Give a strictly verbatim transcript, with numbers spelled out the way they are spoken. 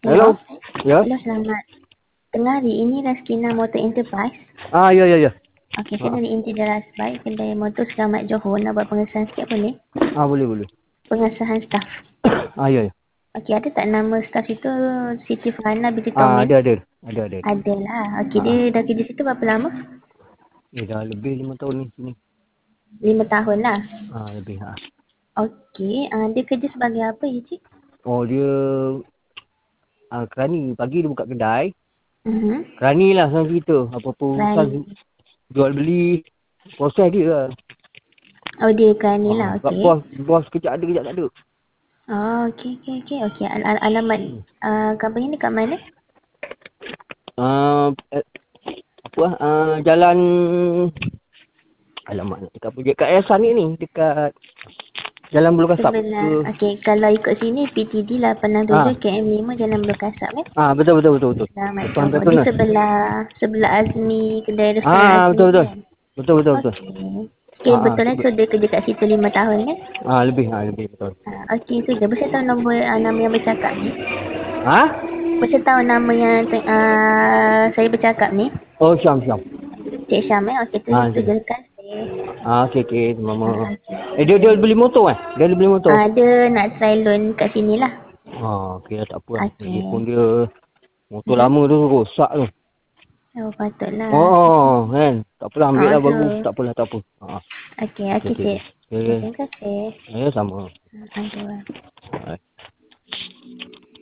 Hello. Hello. Ya. Hello, selamat tengah hari. Ini Raskina Motor Enterprise. Ah, ya, ya, ya. Okey, saya Ah, dari Inti Deras Baik, kedai motor Selamat Johor. Nak buat pengesahan sikit boleh? ah boleh, boleh. Pengesahan staff. Ah, ya, ya. Okey, ada tak nama staff itu Siti Farhana binti Ah, Tommy? ada, ada. Ada, ada. ada. Ada lah. Okey, Ah, dia ah. dah kerja situ berapa lama? Eh, dah lebih lima tahun ni sini. Lima tahun lah. Ah, lebih. Ah. Okey, uh, dia kerja sebagai apa ya, Cik? Oh, dia ah, kerani. Pagi dia buka kedai. Mhm. Kerani lah senang cerita. Apa-apa urusan Kerani. jual beli. Proses dia lah. Oh, dia kerani Ah, lah. kat Okey. bos, bos kejap ada, kejap tak ada. Oh, okey, okey, okey. Okey, al- al- alamat Hmm. uh, company ni kat mana? Ah, eh, apa ah, ah, jalan alamak nak cakap apa, dekat Yayasan ni ni dekat Jalan Bulu Kasap Sebelah, ke. okey, kalau ikut sini P T D lapan enam tujuh Ah, K M lima Jalan Belukasap eh. ah betul betul betul betul. Selamat Depan Johor. Di Petronas. sebelah sebelah Azmi, kedai restoran Ah, Azmi betul betul. kan. Betul betul betul. Okey. Okey, Ah, ah, betul eh. sebut. So dia kerja kat situ lima tahun kan? Ah, lebih, ah, lebih betul. Ah, okey, so dia saya tahu nombor uh, nama yang bercakap ni. Ha? Saya tahu nama yang uh, saya bercakap ni. Oh, Syam, Syam. Cik Syam eh. Okey, tu Ah, tu okey. je kasih. Ah, okey, okey. Mama. Ah, okey. Eh, dia, dia beli motor eh? Dia beli motor? Ah, dia nak try loan kat sini lah. Ah, okey, tak apa lah. Okey. Lagipun dia, motor Mhm. lama tu rosak tu. Oh, patutlah. Oh, kan? Tak apalah, ambil Ah, lah so bagus. Tak apalah, tak apa. Ah, okey, okey, okey okey. cik. Okey, Okey, okey. terima kasih. Eh, sama. Aduh. Ah.